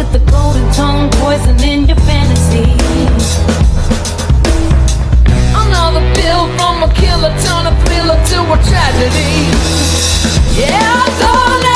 with the golden tongue poisoning your fantasies. Another pill from a killer, turn a thriller to a tragedy. Yeah, darling.